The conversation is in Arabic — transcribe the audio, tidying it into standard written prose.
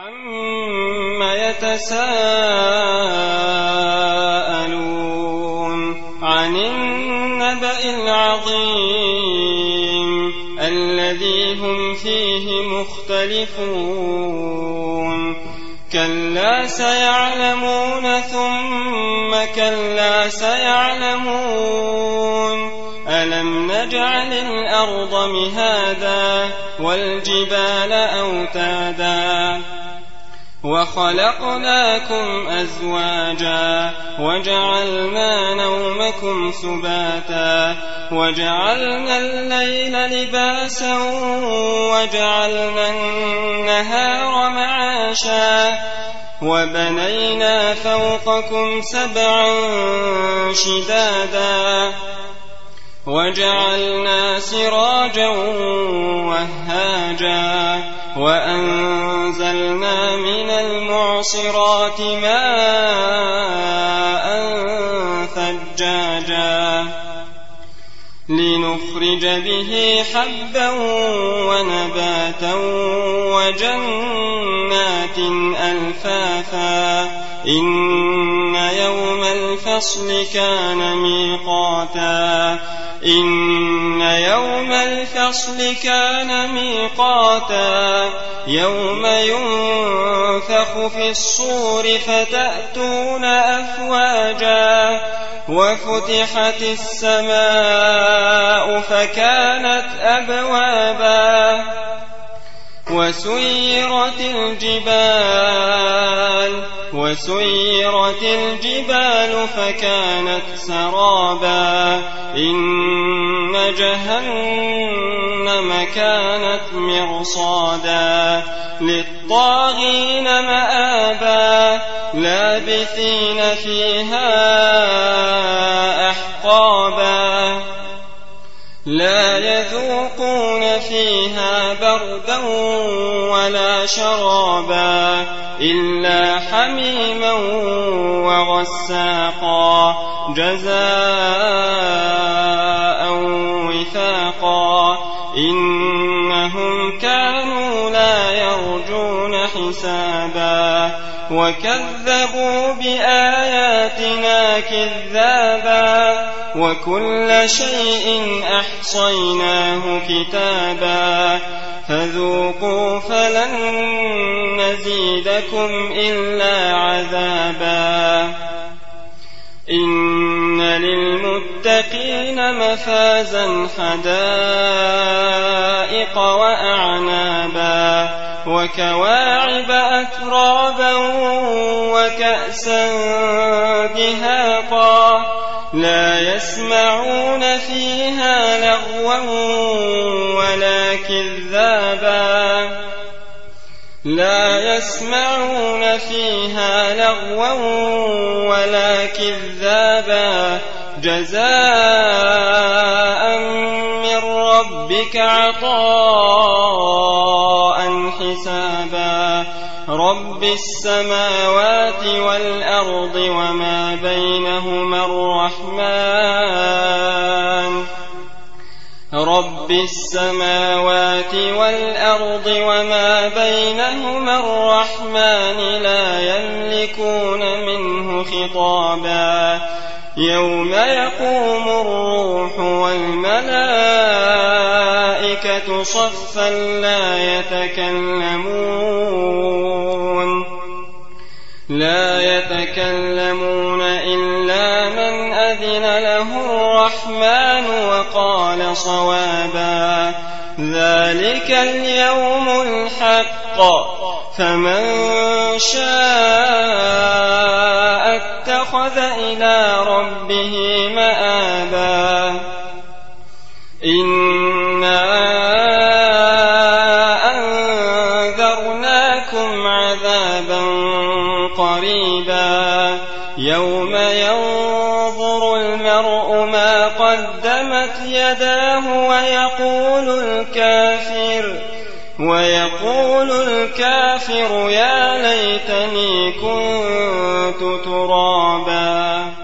عَمَّ يَتَسَاءَلُونَ عَنِ النَّبَإِ الْعَظِيمِ الَّذِي هُمْ فِيهِ مُخْتَلِفُونَ كَلَّا سَيَعْلَمُونَ ثُمَّ كَلَّا سَيَعْلَمُونَ أَلَمْ نَجْعَلِ الْأَرْضَ مِهَادًا وَالْجِبَالَ أَوْتَادًا وَخَلَقْنَاكُمْ أَزْوَاجًا وَجَعَلْنَا نَوْمَكُمْ سُبَاتًا وَجَعَلْنَا اللَّيْلَ لِبَاسًا وَجَعَلْنَا النَّهَارَ مَعَاشًا وَبَنَيْنَا فَوْقَكُمْ سَبْعًا شِدَادًا وَجَعَلْنَا سِرَاجًا وَهَّاجًا وَأَنزَلْنَا مِنَ الْمُعْصِرَاتِ مَاءً ثَجَّاجًا لِنُخْرِجَ بِهِ حَبًّا وَنَبَاتًا وَجَنَّاتٍ أَلْفَافًا إِنَّ يَوْمَ الْفَصْلِ كَانَ مِيقَاتًا يَوْمَ يُنفَخُ فِي الصُّورِ فَتَأْتُونَ أَفْوَاجًا وَفُتِحَتِ السَّمَاءُ فَكَانَتْ أَبْوَابًا وَسُيِّرَتِ الْجِبَالُ فَكَانَتْ سَرَابًا إِنَّ جَهَنَّمَ كَانَتْ مِرْصَادًا لِلطَّاغِينَ مَآبًا لَابِثِينَ فِيهَا أَحْقَابًا لَا يَذُوقُونَ فِيهَا بَرْدًا وَلَا شَرَابًا إِلَّا حَمِيمًا وَغَسَّاقًا جَزَاءً وِفَاقًا إِنَّهُمْ كَانُوا لَا يَرْجُونَ حِسَابًا وَكَذَّبُوا بِآيَاتِنَا كِذَّابًا وَكُلَّ شَيْءٍ أَحْصَيْنَاهُ كِتَابًا فَذُوقُوا فَلَن نَّزِيدَكُمْ إِلَّا عَذَابًا إِنَّ لِلْمُتَّقِينَ مَفَازًا حَدَائِقَ وَأَعْنَابًا وَكَوَاعِبَ أَتْرَابًا وَكَأْسًا دِهَاقًا لا يسمعون فيها لغوا ولا كذابا جزاء من ربك عطاء حسابا رب السماوات والأرض وما بينهما الرحمن لا يملكون منه خطابا يوم يقوم الروح والملائكة صفا لا يتكلمون إلا من أذن له الرحمن وقال صوابا ذلك اليوم الحق فمن شاء اتخذ إلى ربه مآبا إنا أنذرناكم عذابا قريبا يوم ينظر المرء ما قدمت يداه ويقول الكافر يا ليتني كنت ترابا